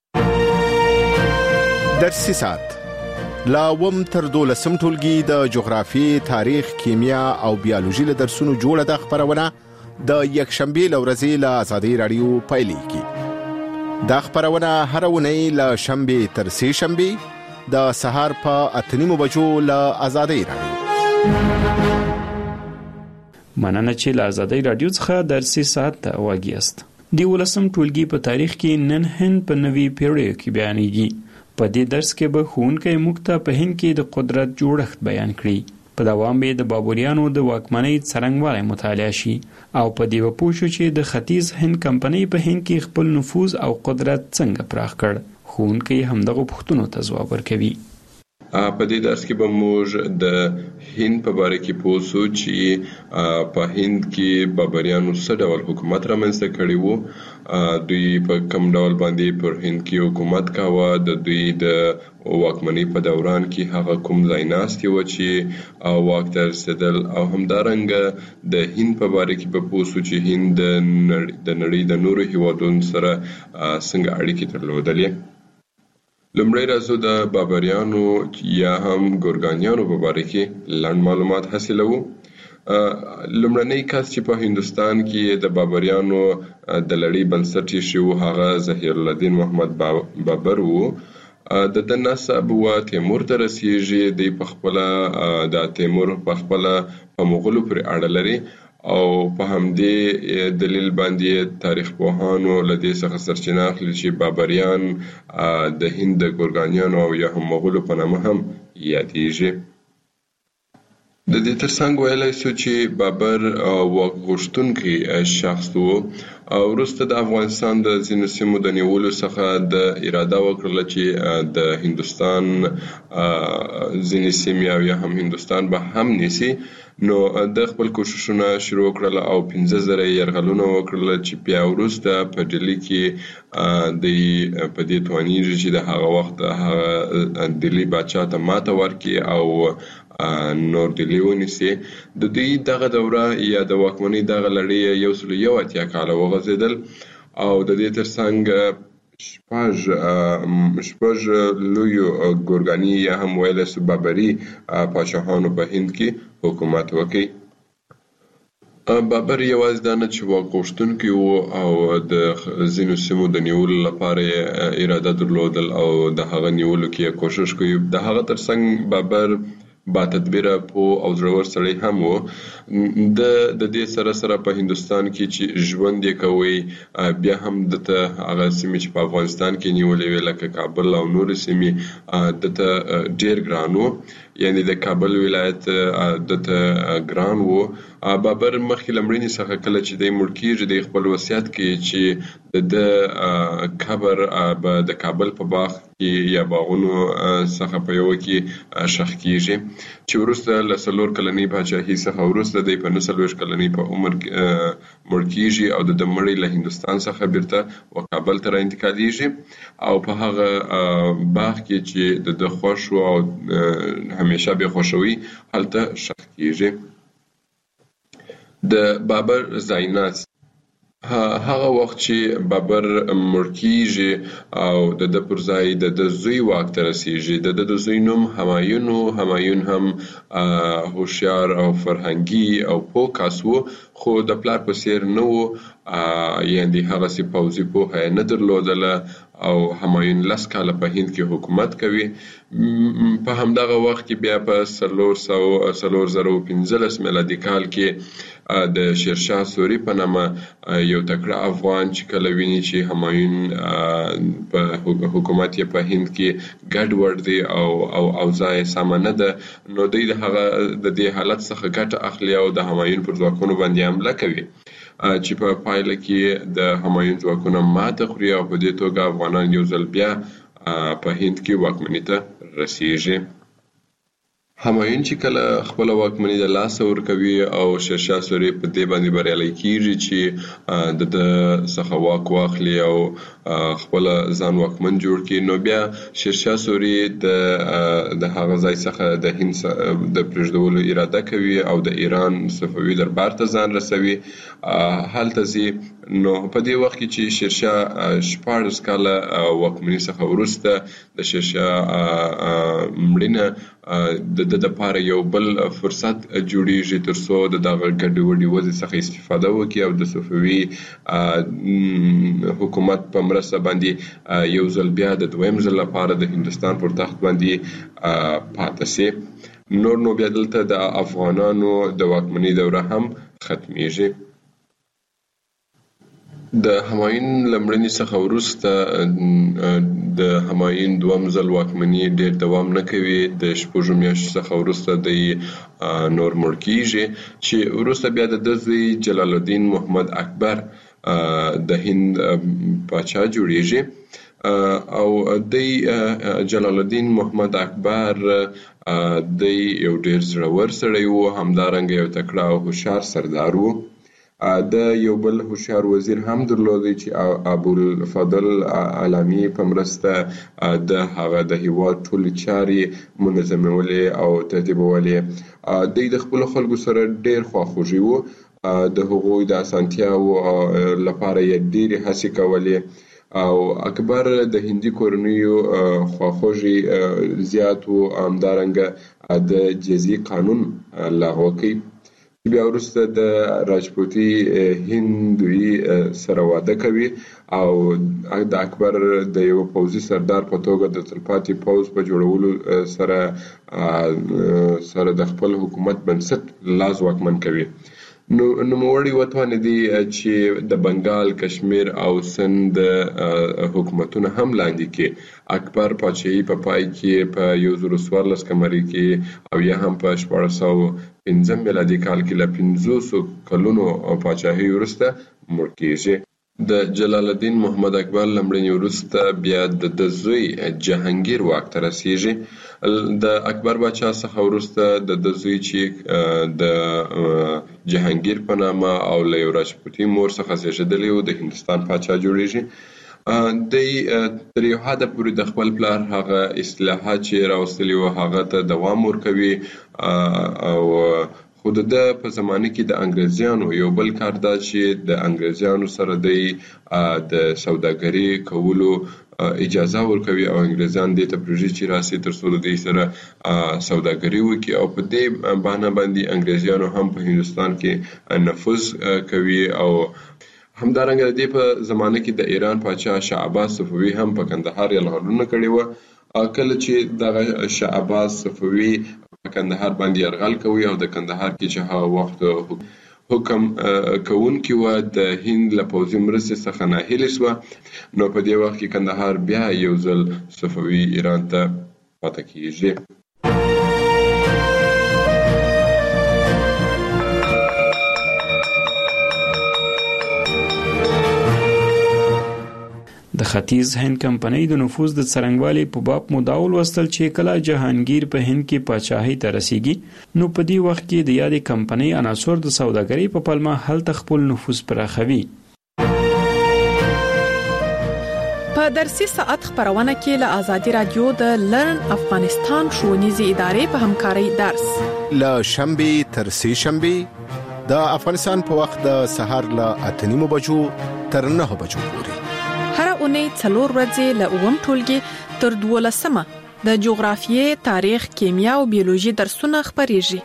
درسي ساعت لا وم تر 12 ټولګي د جغرافي، تاریخ، کیمیا او بیولوژي له درسونو جوړه د خبرونه د یکشنبه لورځي له آزادۍ رادیو پایلیږي. دا خبرونه هر ونی له شنبه تر سه شنبه د سهار په 8:30 بجو له آزادۍ رادیو. مننه چې له آزادۍ رادیو څخه درسي ساعت ته واګیاست. دی 12 ټولګي په تاریخ کې نن هند په نوي پیړیو کې بیانېږي. په دې درس کې به ښوونکی موږ ته په هند کې د قدرت جوړښت بیان کړي. په دوام به د بابریانو د واکمنۍ څرنګوالی مطالعه شي او په دې به پوه شو چې د ختیځ هند کمپنۍ په هند کې خپل نفوذ او قدرت څنګه پراخ کړ. ښوونکی همدغو پوښتنو ته ځواب ورکوي. په دې درس کې به موږ د هند په باره کې پوه شو چې په هند کې بابریانو څه ډول حکومت رامنځته کړی وو، دوی په کوم ډول باندې پر هند کې حکومت کاوه، د دوی د واکمنۍ په دوران کې هغه کوم ځای ناستې وه چې واک ته رسېدل، او همدارنګه د هند په باره کې به پوه شو چې هند د نړۍ د نورو هیوادونو سره څنګه اړیکې درلودلې. لومړی راځو د بابریانو یا هم ګورګانیانو په باره کې لنډ معلومات حاصلوو. لومړنی کس چې په هندوستان کې د بابریانو د لړۍ بنسټ ایښی و هغه ظهیر الدین محمد بابر و. د نسب و تیمور ته رسیږي. دی په خپله د تیمور په خپله په مغولو پورې اړه لري او په همدې دلیل باندې تاریخ پوهانو له دې څخه سرچینه اخلي چې بابریان د هند د ګورګانیانو او یا هم مغولو په نامه هم یادېږي. د دې ترڅنګ ویلی سو چې بابر واک غوښتونکی شخص و او وروسته د افغانستان د ځینو سیمو د نیولو څخه د اراده وکړله چې د هندوستان ځینې سیمې او یا هم هندوستان به هم نیسي. نو د خپل کوششونه شروع کړل او 15,000 یرغلونه وکړل چې بیا وروسته په ډیلي کې د په دې توانیږي چې د هغه وخت هغه ډیلي باچا ته ماته ورکړي او نور ډیلي ونیسي. د دوی دغه دوره یا د واکمنۍ دغه لړۍ 181 کاله وغځېدل او د دې ترڅنګ شپږ لویو ګورګاني یا هم ویلی سو بابري پاچاهانو په هند کې حکومت وکړي. بابر یوازې دا نه چې واک غوښتونکی و او د ځینو سیمو د نیولو لپاره اراده درلودل او د هغه نیولو کې کوشش کوي. د هغه ترڅنګ بابر با تدبیره پو او زړور سړی هم و. د دې سره په هندستان کې چې ژوند یې کوي بیا هم دته هغه سیمې چې په افغانستان کې نیولې وې لکه کابل او نور سیمې دته ډیر ګران و، یعنی د کابل ولایت دته ګران و. بابر مخکې لمړنی څخه کله چې د مړ کېږي د خپل وصیت کې چې د قبر د کابل په باغ کې یا باغونو څخه په یو کې شخ کېږي چې وروسته له 4 کلنۍ پاچاهۍ څخه وروسته د 45 کلنۍ په عمر مړ کېږي او د مړی له هندستان څخه بیرته و کابل ته انتقالېږي او په هغه باغ کې چې د خوښ او همیشه به خوشوي هلته شخ کېږي. د بابر زایناس هغه وخت چې بابر مړ کېږي او د پر ځای د زوی واک ته رسېږي. د زوی نوم همایون و. همایون هم هوښیار او فرهنګي او پوه کس و، خو د پلار په څېر نه و، یعنې هغسې پوځي پوهه یې نه درلودله او همایون 10 کاله په هند کې حکومت کوي. په همدغه وخت کې بیا په 415 میلادي کال کې د شیرشاه سوري په نامه یو تکړه افغان چې کله ویني چې همایون په حکومت یې په هند کې ګډوډ دی او اوضاع یې سمه نه ده، نو دوی د هغه د دې حالت څخه ګټه اخلي او د همایون پر ځواکونو باندې حمله کوي چې په پایله کې د همایون ځواکونه ماته خوري او په دې توګه افغانان یو ځل بیا په هند کې واکمنۍ ته رسېږي. همایون چې کله خپل واکمنۍ د لاسه ورکوي او شیرشاه سوري په دې باندې بریالی کیږي چې د څخه واک واخلي او خپل ځان واکمن جوړ کړي، نو بیا شیرشاه سوري د هغه ځای څخه د هند د پرېږدولو اراده کوي او د ایران صفوي دربار ته ځان رسوي. هلته ځي. نو په دې وخت کې چې شیرشاه 14 کاله واکمنۍ څخه وروسته د شیرشاه مړینه د لپاره یو بل فرصت جوړیږي ترڅو د دغه ګډوډي وضع څخه استفاده وکړي او د صفوي حکومت په مرسته باندې یو ځل بیا د دویم ځل لپاره د هندستان پر تخت باندې پاتې شي. نو بیا دلته د افغانانو د واکمنۍ دوره هم ختمیږي. د همایون لمړني څخه وروسته د همایون دوم ځل واکمني ډېر دوام نه کوي. د 6 میاشتو څخه وروسته د نور مړ کېږي چې وروسته بیا د زوی جلال الدین محمد اکبر د هند پاچا جوړیږي او د جلال الدین محمد اکبر د یو ډېر زړور سړی و، همدارنګه یو تکړه او هوښیار سردار و. د یو بل هوښیار وزیر هم درلودی چې ابوالفضل علامي په مرسته د هغه د هیواد ټولې چارې منظمولې او ترتیبولې. دوی د خپلو خلکو سره ډېر خواخوږي و، د هغوی د اسانتیاو لپاره یې ډېرې هڅې کولې او اکبر د هندي کورنیو خواخوږي زیات و. همدارنګه د جزیې قانون لغوه کوي. بیا وروسته د راجپوتي هندوی سره واده کوي او د اکبر د یو پوځي سردار په توګه د تلپاتې پوځ په جوړولو سره د خپل حکومت بنسټ لاس واکمن کوي. نوموړي وتوانېدي چې د بنګال، کشمیر او سند حکومتونه هم لاندې کړي. اکبر پاچاهي په پای کې په 1014 قمري کې او یا هم په 1405 میلادي کال کې له 500 کلونو پاچاهي وروسته مړ کېږي. د جلال الدین محمد اکبر لمړني وروسته بیا د زوی جهانګیر واک ته رسېږي. د اکبر باچا څخه وروسته د زوی چې د جهانګیر په نامه او له یو راجپوتي مور څخه زېږېدلی و د هندوستان پاچا جوړیږي. دی تر یو حده پورې د خپل پلار هغه اصلاحات چې راوستلي و هغه ته دوام ورکوي او خو د په زمانه کې د انګریزانو یو بل کار دا چې د انګریزانو سره د سوداګري کولو اجازه ورکوي او انګریزان دې ته پرېږدي چې راسي تر څو د دې سره سوداګري وکړي او په دې بهانه باندې انګریزانو هم په هندوستان کې نفوذ کوي او همدارنګه د دې په زمانه کې د ایران پاچا شاه عباس صفوي هم په کندهار یرغلونه کړي وو. کله چې دغه شاه عباس صفوي په کندهار باندې یرغل کوي او د کندهار کې چې هغه وخت حکم کوونکی و د هند له پوځي مرستې څخه ناهیلې شوه، نو په دې وخت کې کندهار بیا یو ځل صفوي ایران ته پاتې کیږي. د ختیځ هند کمپنۍ د نفوذ د څرنګوالي په باب مداول وستل چې کله جهانگیر په هند کې پاچاهۍ ته رسیږي نو په دې وخت کې د یادې کمپنۍ عناصر د سوداګرۍ په پلمه هلته خپل نفوذ پراخوي. په درسي ساعت خبرونه کې له آزادي رادیو د لرن افغانستان ښوونیزې ادارې په همکارۍ درس له شنبه تر سه شنبه د افغانستان په وخت د سهار له 8:30 بجو تر 9 بجو پورې هر اونۍ 4 ورځې له 9 ټولګي تر 12 د جغرافیې، تاریخ، کیمیا او بیولوژي درسونه خبريږي.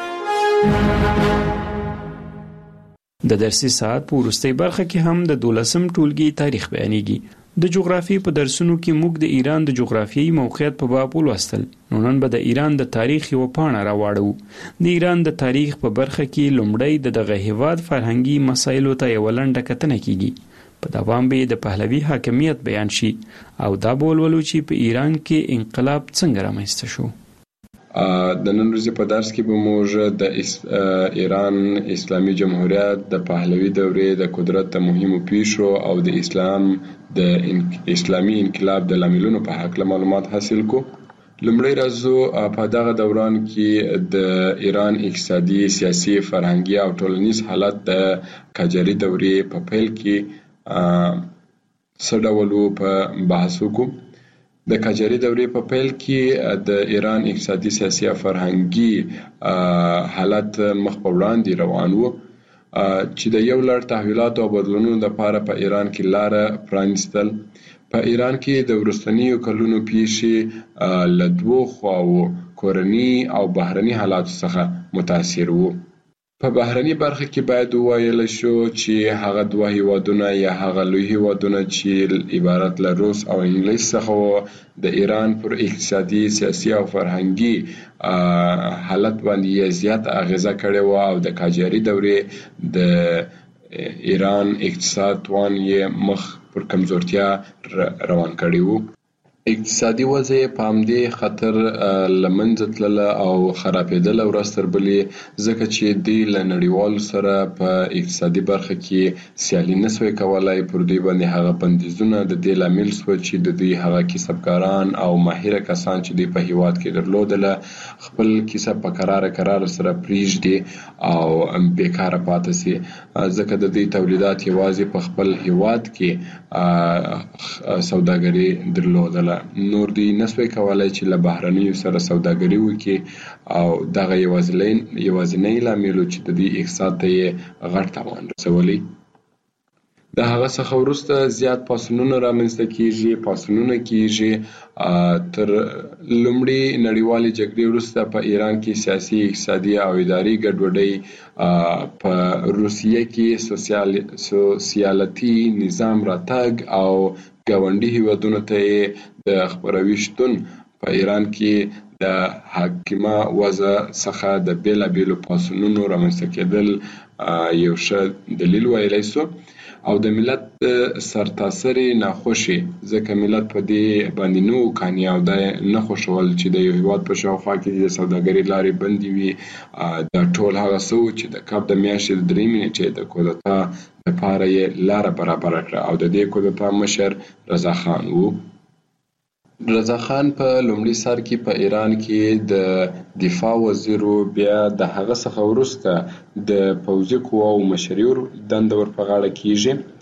د درسي ساعت په وروستۍ برخه کې هم د 12 ټولګي تاریخ بیانېږي. د جغرافیې په درسونو کې موږ د ایران د جغرافیایي موقعیت په باب ولوستل. نن به د ایران د تاریخ یو پاڼه راوړو. د ایران د تاریخ په برخه کې لومړی دغه هیواد فرهنګي مسایلو ته یو لنډه کتنه کیږي. په دوام به د پهلوي حاکمیت بیان شي او دا بولولو چې په ایران کې انقلاب څنګه رامنځته شو. د نن ورځې په درس کې به موږ د ایران اسلامي جمهوریت د پهلوي دورې د قدرت د مهمو پیښو او د اسلامي انقلاب د لاملونو په هکله معلومات حاصل کو. لومړی راځو په دغه دوران کې د ایران اقتصادي، سیاسي، فرهنګي او ټولنیز حالت د قاجاري دورې په پیل کې څه ډول په بحث وکړو. د قاجاري دورې په پیل کې د ایران اقتصادي، سیاسي او فرهنګي حالت مخ په وړاندې روان و چې د یو لړ تحولاتو او بدلونونو لپاره په ایران کې لاره پرانیستل. په ایران کې د وروستنیو کلونو پیښې له دوو خواوو کورني او بهرني حالاتو څخه متاثر وو. په بهرني برخه کې باید وویل شو چې هغه دوه هیوادونه یا هغه لوی هیوادونه چې عبارت له روس او انګلیس څخه وو د ایران پر اقتصادي، سیاسي او فرهنګي حالت باندې زیات اغیزه کړې وه او د قاجاري دورې د ایران اقتصاد توان یې مخ پر کمزورتیا روان کړی وو. اقتصادي وضع په همدې خطر له منځه تلله او خرابېدله ورځ تر بلې، ځکه چې دوی له نړیوالو سره په اقتصادي برخه کې سیالي نه سوی کولی. پر دوی باندې هغه بندیزونه د دې لامل سوه چې د دوی هغه کسبګاران او ماهره کسان چې دوی په هیواد کې درلودله خپل کسب په قرار سره پرېږدي او بیکاره پاتې سي، ځکه د دوی تولیدات یوازې په خپل هیواد کې سوداګري درلودله. نور دوی نسوی کولای چې له بهرنیو سره سوداګري وکړي او دغه یوازینی لامل چې د دې اقتصاد ته یې غټ تاوان رسولی. د هغه څخه وروسته زیات پاڅونونه رامنځته کیږي. تر لومړۍ نړیوالې جګړې وروسته په ایران کې سیاسي، اقتصادي او اداري ګډوډۍ، په روسیه کې سوسیالتي نظام راتګ او ګاونډي هیوادونو ته د خپروي شتون په ایران کې د حاکمه وضع څخه د بیلابیلو پاڅونونو رامنځته کېدل یو ښه دلیل ویلی سو او د ملت سرتاسرې ناخوشي، ځکه ملت په دې باندې نه و قانع او دا نه خوښول چې د یو هیواد په شاوخوا کې د سوداګرۍ لارې بندې وي. دا ټول هغه څه و چې د کب د میاشتې د 3 نیټې د کودتا لپاره یې لاره برابره کړه او د دې کودتا مشر رضا خان و. رضا خان په لومړي سر کې په ایران کې د دفاع وزیر و، بیا د هغه څخه وروسته د پوځي قواو مشري دنده ور په غاړه کیږي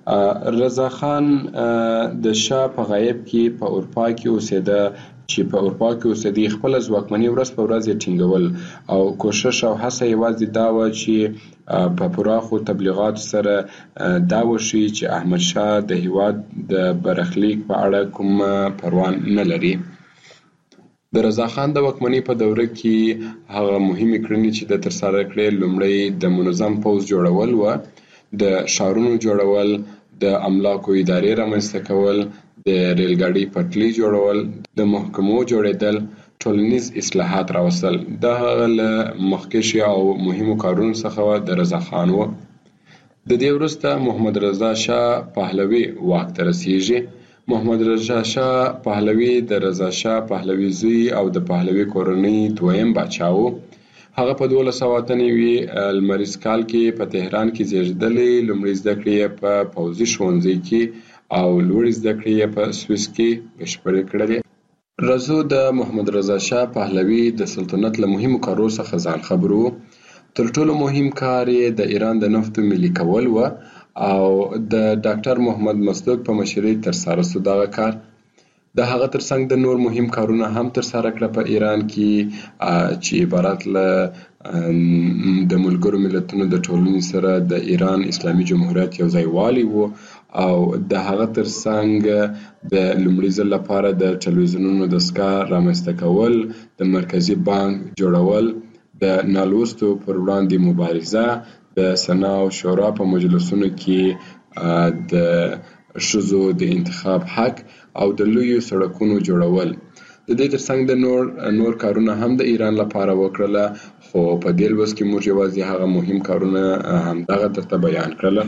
رضا خان د شاه په غیاب کې په اروپا کې اوسېده، چې په اروپا کې اوسېدی، خپل ځواکمني ورځ په ورځ یې ټینګول او کوشش او هڅه یوازې دا و چې په پراخو تبلیغاتو سره دا وشي چې احمد شاه د هیواد د برخلیک په اړه کوم پروا نه لري. د رضا خان د واکمنۍ په دوره کې هغه مهمې کړنې چې د ترسره کړې، لومړی د منظم پوځ جوړول و، د ښارونو جوړول، د املاکو ادارې رامنځته کول، د ریلګاډي پټلۍ جوړول، د محکمو جوړېدل، ټولنیز اصلاحات راوستل. دا هغه له مخکښ او مهمو کارونو څخه د رضا خان و. د دې وروسته محمد رضا شاه پهلوي واک ته رسیږي. محمد رضا شاه پهلوي د رضا شاه پهلوي زوی او د پهلوي کورنۍ دویم باچا و. هغه په 1298 لمریز کال کې په تهران کې زیږېدلی. لومړۍ زده کړې یې په پوځي ښوونځي کې او لوړې زده کړې یې په سویس کې بشپړې کړلې. رضا د محمد رضا شاه پهلوي د سلطنت له مهمو کارو څخه ځان خبر و. تر ټولو مهم کار یې د ایران د نفتو ملي کول و او د ډاکټر محمد مصدق په مشرۍ ترسره شو دغه کار. د هغه ترڅنګ د نور مهم کارونه هم ترسره کړه په ایران کې، چې عبارت له د ملګرو ملتونو د ټولنې سره د ایران اسلامي جمهوریت یو ځای والی و او د هغه ترڅنګ د لومړي ځل لپاره د ټلویزیونونو دستګاه رامنځته کول، د مرکزي بانک جوړول، د نالوستو پر وړاندې مبارزه، د سنا او شورا په مجلسونو کې د ښځو د انتخاب حق او د لویو سړکونو جوړول. د دې ترڅنګ د نور کارونه هم د ایران لپاره وکړله، خو په دې لوست کې موږ یوازې هغه مهم کارونه همدغه درته بیان کړله.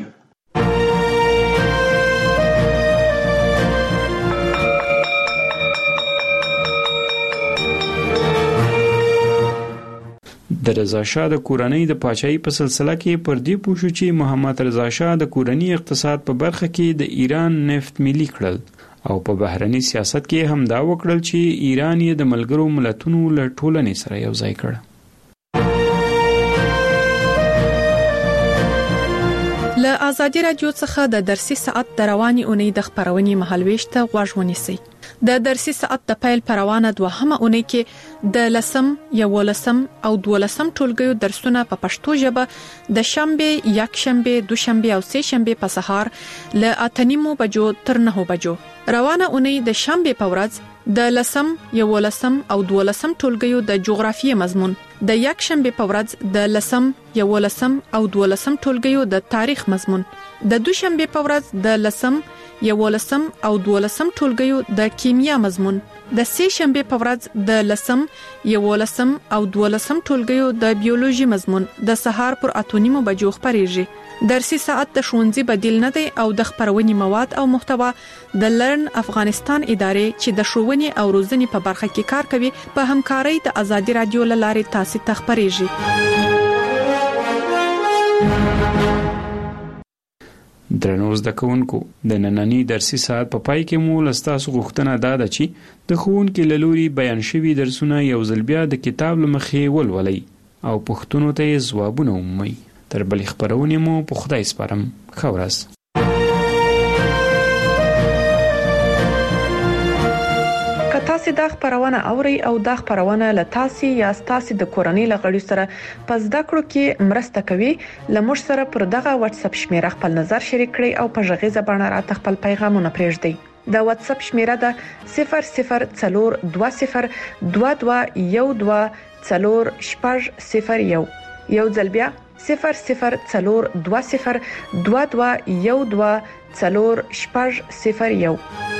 د رضا شاه د کورنۍ د پاچاهۍ په سلسله کې پر دې پوه شو چې محمد رضا شاه د کورني اقتصاد په برخه کې د ایران نفت ملي کړل او په بهرني سیاست کې هم دا وکړل چې ایران یې د ملګرو ملتونو له ټولنې سره یو ځای کړ. له آزادي رادیو څخه د درسي ساعت د رواني اونۍ د خبرونې مهالويش ته غوږ ونیسئ. د درسي ساعت د پیل پروانه دوهمه اونۍ کې د لسم، یولسم او دولسم ټولګیو درسونه په پښتو ژبه د شنبه، یکشنبه، دوشنبه او سه شنبه په سهار له 8:30 بجو تر 9 بجو. روانه اونۍ د شنبه په ورځ د لسم، یولسم او دولسم ټولګیو د جغرافیې مضمون، د یکشنبه په ورځ د لسم، یولسم او دولسم ټولګیو د تاریخ مضمون، د دوشنبه په ورځ د لسم، یولسم او دولسم ټولګیو د کیمیا مضمون، د سه شنبه په ورځ د لسم، یولسم او دولسم ټولګیو د بیولوژي مضمون د سهار پر 8:30 بجو خبرېږي. درسي ساعت د ښوونځي بدیل نه دی او د خبرونې مواد او محتوا د لرن افغانستان ادارې چې د ښوونې او روزنې په برخه کې کار کوي په همکارۍ د آزادي رادیو له لارې تاسو ته خبرېږي. درنو زده کوونکو، د نننی درسي ساعت په پای کې مو لستاسو غوښتنه دا ده چې د ښوونکي له لوري بیان شوي درسونه یو ځل بیا د کتاب له مخې ولولئ او پوښتنو ته یې ځوابونه ومومئ. تر بلې خپرونې مو په خدای سپارم. ښه ورځ. تاسو دا خبرونه اورئ او دا خبرونه له تاسو یا تاسو د کورنۍ لغړی سره په زده کړو کې مرسته کوي. لمر سره پر دغه واتس اپ شمیره خپل نظر شریک کړئ او په ژغې زبانه راته خپل پیغامونه پرېږدئ. د واتس اپ شمیره ده 002012124001. یو ځل بیا 002012124001.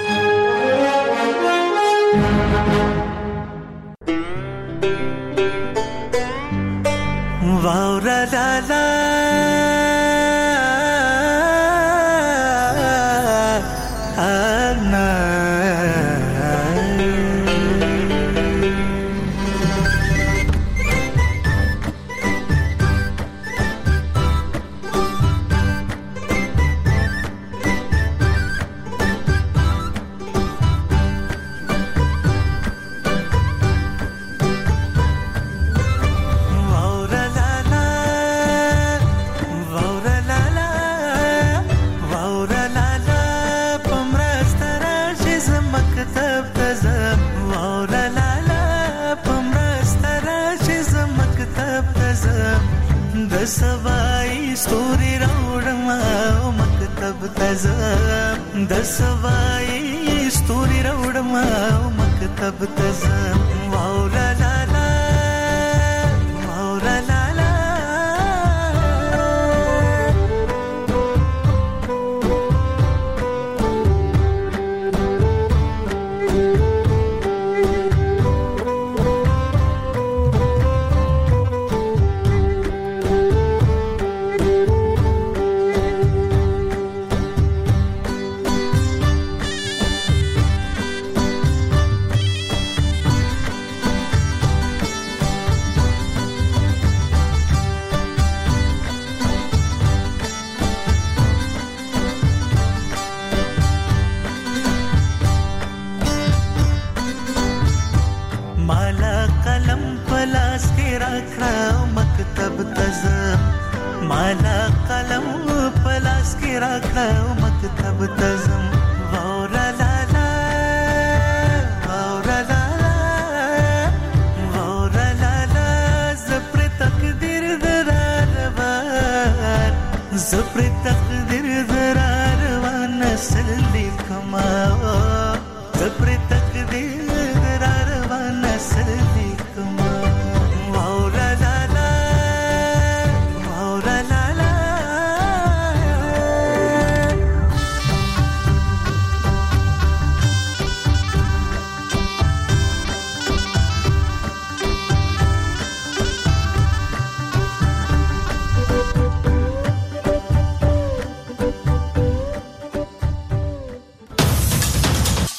واورا لالا انا د سوای ستوري راوړم مکتب ته ځم واولا لا لا واولا لا لا مالا قلم پلاس کې راکړه